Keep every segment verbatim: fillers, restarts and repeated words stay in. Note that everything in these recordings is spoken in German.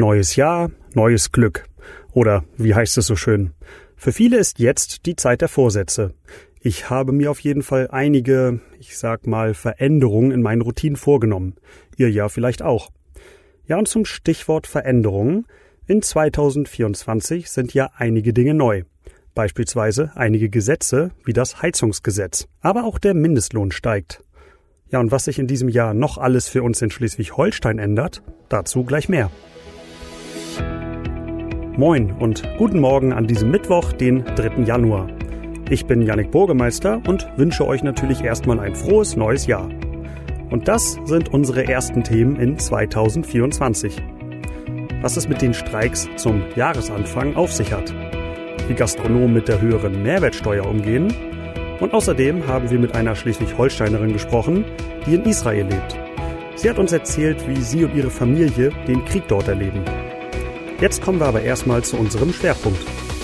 Neues Jahr, neues Glück. Oder wie heißt es so schön? Für viele ist jetzt die Zeit der Vorsätze. Ich habe mir auf jeden Fall einige, ich sag mal, Veränderungen in meinen Routinen vorgenommen. Ihr ja vielleicht auch. Ja, und zum Stichwort Veränderungen. In zweitausendvierundzwanzig sind ja einige Dinge neu. Beispielsweise einige Gesetze wie das Heizungsgesetz. Aber auch der Mindestlohn steigt. Ja, und was sich in diesem Jahr noch alles für uns in Schleswig-Holstein ändert, dazu gleich mehr. Moin und guten Morgen an diesem Mittwoch, den dritten Januar. Ich bin Jannik Burgemeister und wünsche euch natürlich erstmal ein frohes neues Jahr. Und das sind unsere ersten Themen in zweitausendvierundzwanzig. Was es mit den Streiks zum Jahresanfang auf sich hat, wie Gastronomen mit der höheren Mehrwertsteuer umgehen und außerdem haben wir mit einer Schleswig-Holsteinerin gesprochen, die in Israel lebt. Sie hat uns erzählt, wie sie und ihre Familie den Krieg dort erleben. Jetzt kommen wir aber erstmal zu unserem Schwerpunkt.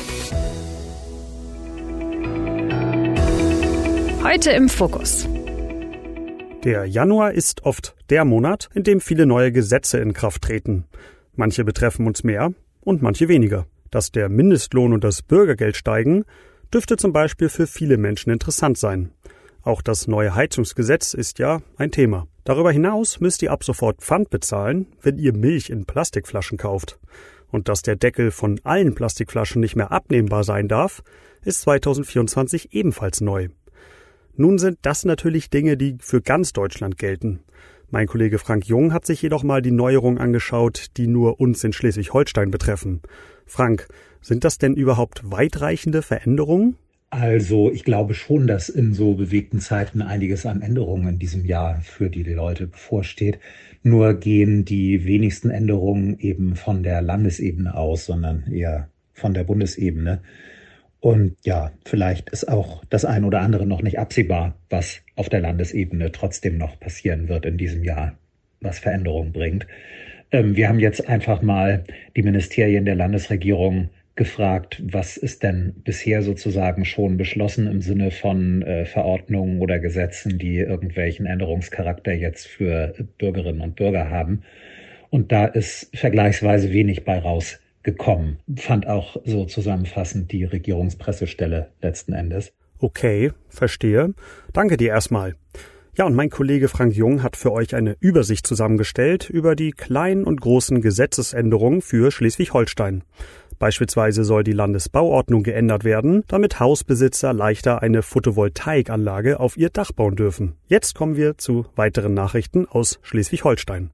Heute im Fokus. Der Januar ist oft der Monat, in dem viele neue Gesetze in Kraft treten. Manche betreffen uns mehr und manche weniger. Dass der Mindestlohn und das Bürgergeld steigen, dürfte zum Beispiel für viele Menschen interessant sein. Auch das neue Heizungsgesetz ist ja ein Thema. Darüber hinaus müsst ihr ab sofort Pfand bezahlen, wenn ihr Milch in Plastikflaschen kauft. Und dass der Deckel von allen Plastikflaschen nicht mehr abnehmbar sein darf, ist zweitausendvierundzwanzig ebenfalls neu. Nun sind das natürlich Dinge, die für ganz Deutschland gelten. Mein Kollege Frank Jung hat sich jedoch mal die Neuerungen angeschaut, die nur uns in Schleswig-Holstein betreffen. Frank, sind das denn überhaupt weitreichende Veränderungen? Also ich glaube schon, dass in so bewegten Zeiten einiges an Änderungen in diesem Jahr für die Leute bevorsteht. Nur gehen die wenigsten Änderungen eben von der Landesebene aus, sondern eher von der Bundesebene. Und ja, vielleicht ist auch das ein oder andere noch nicht absehbar, was auf der Landesebene trotzdem noch passieren wird in diesem Jahr, was Veränderungen bringt. Ähm, wir haben jetzt einfach mal die Ministerien der Landesregierung gefragt, was ist denn bisher sozusagen schon beschlossen im Sinne von äh, Verordnungen oder Gesetzen, die irgendwelchen Änderungscharakter jetzt für Bürgerinnen und Bürger haben. Und da ist vergleichsweise wenig bei rausgekommen. Fand auch so zusammenfassend die Regierungspressestelle letzten Endes. Okay, verstehe. Danke dir erstmal. Ja, und mein Kollege Frank Jung hat für euch eine Übersicht zusammengestellt über die kleinen und großen Gesetzesänderungen für Schleswig-Holstein. Beispielsweise soll die Landesbauordnung geändert werden, damit Hausbesitzer leichter eine Photovoltaikanlage auf ihr Dach bauen dürfen. Jetzt kommen wir zu weiteren Nachrichten aus Schleswig-Holstein.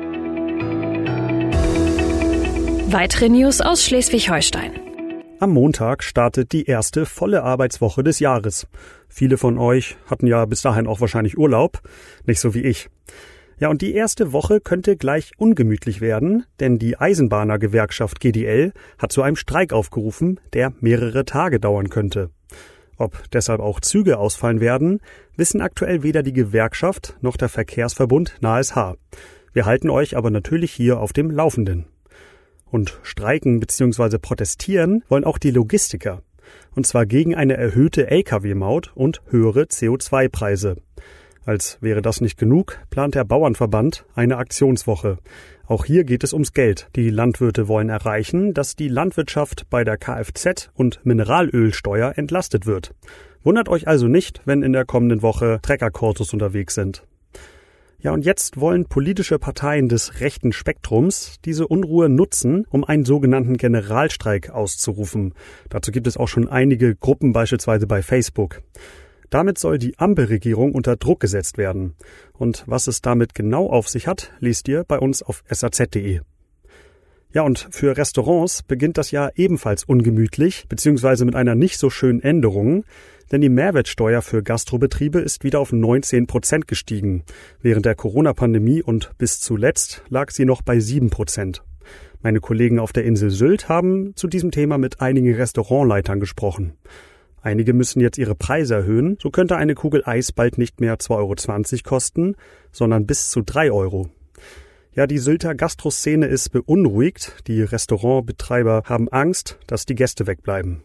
Weitere News aus Schleswig-Holstein. Am Montag startet die erste volle Arbeitswoche des Jahres. Viele von euch hatten ja bis dahin auch wahrscheinlich Urlaub, nicht so wie ich. Ja, und die erste Woche könnte gleich ungemütlich werden, denn die Eisenbahnergewerkschaft G D L hat zu einem Streik aufgerufen, der mehrere Tage dauern könnte. Ob deshalb auch Züge ausfallen werden, wissen aktuell weder die Gewerkschaft noch der Verkehrsverbund N A S H. Wir halten euch aber natürlich hier auf dem Laufenden. Und streiken bzw. protestieren wollen auch die Logistiker. Und zwar gegen eine erhöhte L K W-Maut und höhere C O zwei Preise. Als wäre das nicht genug, plant der Bauernverband eine Aktionswoche. Auch hier geht es ums Geld. Die Landwirte wollen erreichen, dass die Landwirtschaft bei der Kfz- und Mineralölsteuer entlastet wird. Wundert euch also nicht, wenn in der kommenden Woche Treckerkortos unterwegs sind. Ja, und jetzt wollen politische Parteien des rechten Spektrums diese Unruhe nutzen, um einen sogenannten Generalstreik auszurufen. Dazu gibt es auch schon einige Gruppen, beispielsweise bei Facebook. Damit soll die Ampelregierung unter Druck gesetzt werden. Und was es damit genau auf sich hat, liest ihr bei uns auf S A Z punkt de. Ja, und für Restaurants beginnt das Jahr ebenfalls ungemütlich, beziehungsweise mit einer nicht so schönen Änderung, denn die Mehrwertsteuer für Gastrobetriebe ist wieder auf neunzehn Prozent gestiegen. Während der Corona-Pandemie und bis zuletzt lag sie noch bei sieben Prozent. Meine Kollegen auf der Insel Sylt haben zu diesem Thema mit einigen Restaurantleitern gesprochen. Einige müssen jetzt ihre Preise erhöhen, so könnte eine Kugel Eis bald nicht mehr zwei Euro zwanzig kosten, sondern bis zu drei Euro. Ja, die Sylter Gastroszene ist beunruhigt, die Restaurantbetreiber haben Angst, dass die Gäste wegbleiben.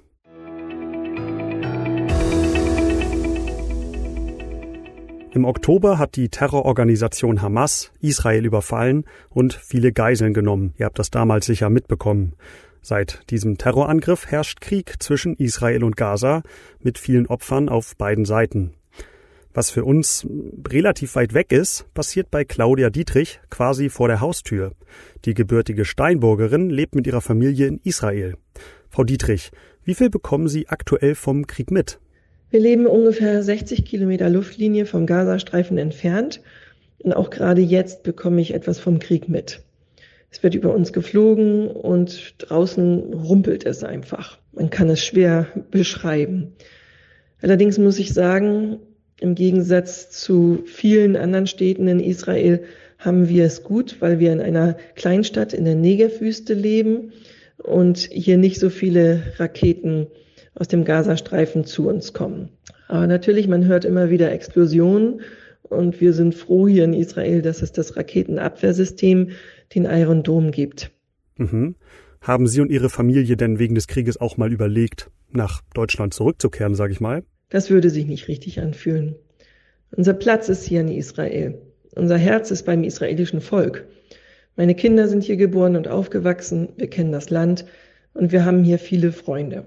Im Oktober hat die Terrororganisation Hamas Israel überfallen und viele Geiseln genommen. Ihr habt das damals sicher mitbekommen. Seit diesem Terrorangriff herrscht Krieg zwischen Israel und Gaza mit vielen Opfern auf beiden Seiten. Was für uns relativ weit weg ist, passiert bei Claudia Dietrich quasi vor der Haustür. Die gebürtige Steinburgerin lebt mit ihrer Familie in Israel. Frau Dietrich, wie viel bekommen Sie aktuell vom Krieg mit? Wir leben ungefähr sechzig Kilometer Luftlinie vom Gazastreifen entfernt und auch gerade jetzt bekomme ich etwas vom Krieg mit. Es wird über uns geflogen und draußen rumpelt es einfach. Man kann es schwer beschreiben. Allerdings muss ich sagen, im Gegensatz zu vielen anderen Städten in Israel haben wir es gut, weil wir in einer Kleinstadt in der Negev-Wüste leben und hier nicht so viele Raketen aus dem Gazastreifen zu uns kommen. Aber natürlich, man hört immer wieder Explosionen und wir sind froh hier in Israel, dass es das Raketenabwehrsystem, den Iron Dome, gibt. Mhm. Haben Sie und Ihre Familie denn wegen des Krieges auch mal überlegt, nach Deutschland zurückzukehren, sage ich mal? Das würde sich nicht richtig anfühlen. Unser Platz ist hier in Israel. Unser Herz ist beim israelischen Volk. Meine Kinder sind hier geboren und aufgewachsen. Wir kennen das Land und wir haben hier viele Freunde.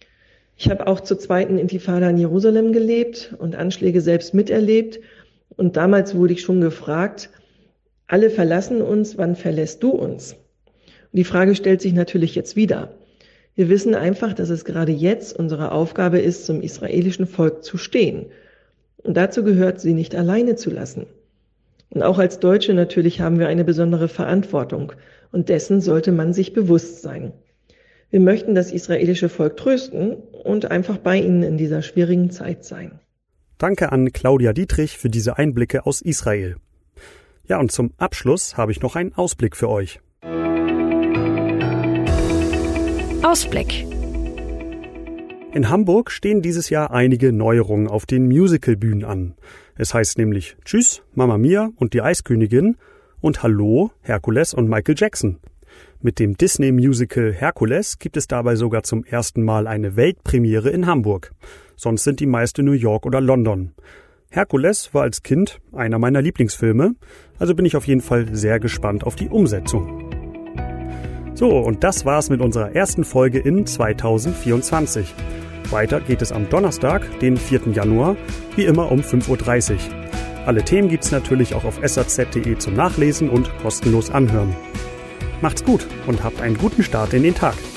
Ich habe auch zur zweiten Intifada in Jerusalem gelebt und Anschläge selbst miterlebt. Und damals wurde ich schon gefragt, alle verlassen uns, wann verlässt du uns? Und die Frage stellt sich natürlich jetzt wieder. Wir wissen einfach, dass es gerade jetzt unsere Aufgabe ist, zum israelischen Volk zu stehen. Und dazu gehört, sie nicht alleine zu lassen. Und auch als Deutsche natürlich haben wir eine besondere Verantwortung. Und dessen sollte man sich bewusst sein. Wir möchten das israelische Volk trösten und einfach bei ihnen in dieser schwierigen Zeit sein. Danke an Claudia Dietrich für diese Einblicke aus Israel. Ja, und zum Abschluss habe ich noch einen Ausblick für euch. Ausblick. In Hamburg stehen dieses Jahr einige Neuerungen auf den Musicalbühnen an. Es heißt nämlich Tschüss, Mamma Mia und die Eiskönigin und Hallo, Herkules und Michael Jackson. Mit dem Disney-Musical Herkules gibt es dabei sogar zum ersten Mal eine Weltpremiere in Hamburg. Sonst sind die meist in New York oder London. Herkules war als Kind einer meiner Lieblingsfilme, also bin ich auf jeden Fall sehr gespannt auf die Umsetzung. So, und das war's mit unserer ersten Folge in zweitausendvierundzwanzig. Weiter geht es am Donnerstag, den vierten Januar, wie immer um fünf Uhr dreißig. Alle Themen gibt's natürlich auch auf s a z punkt d e zum Nachlesen und kostenlos anhören. Macht's gut und habt einen guten Start in den Tag.